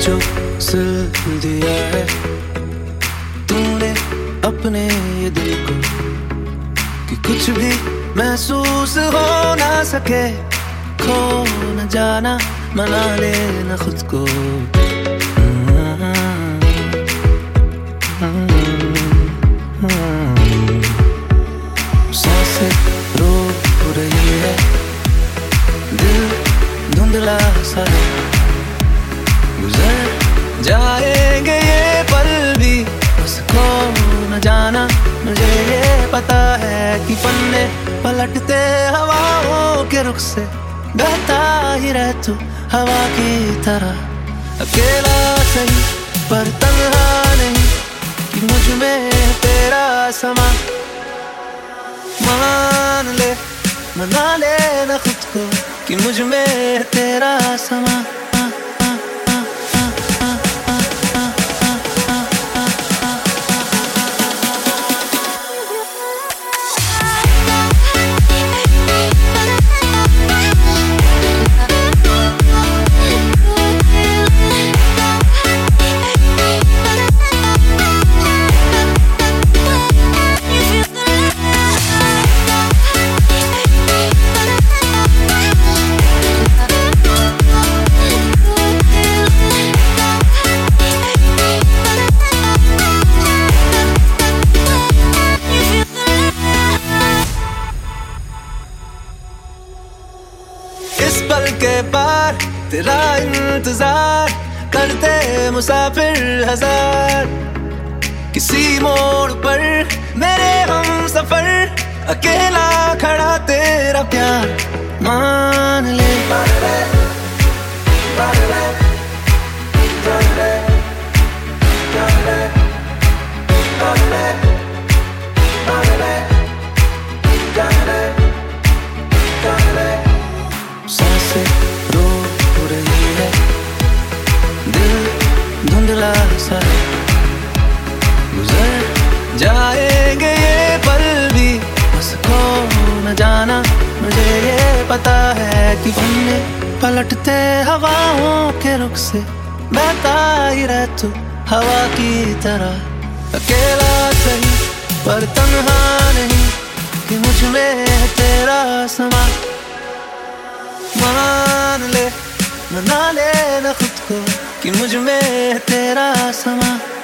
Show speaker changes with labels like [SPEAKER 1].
[SPEAKER 1] जो सिल दिया है तूने अपने ये दिल को कि कुछ भी महसूस हो ना सके, खो न जाना, मना लेना खुद को। सांसें रो रही है, दिल धुंधला सा है, गुजर जाएंगे ये पल भी, बस खो न जाना। मुझे ये पता है कि पन्ने पलटते हवाओं के रुख से, बहता ही रह तू हवा की तरह। अकेला सही पर तन्हा नहीं, कि मुझ में तेरा समा। मान ले, मना लेना खुद को, कि मुझ में तेरा समा। इस पल के पार तेरा इंतजार करते मुसाफिर हजार, किसी मोड़ पर मेरे हम सफर, अकेला खड़ा तेरा प्यार। मान ले, सांसें रो रही है, दिल धुंधला सा है, गुजर जाएंगे ये पल भी, बस खो न जाना। मुझे ये पता है कि पन्ने पलटते हवाओं के रुख से, बहता ही रह तू हवा की तरह। अकेला सही पर तन्हा नहीं, कि मुझ में तेरा समा। मान ले, मना लेना खुद को, कि मुझ में तेरा समा।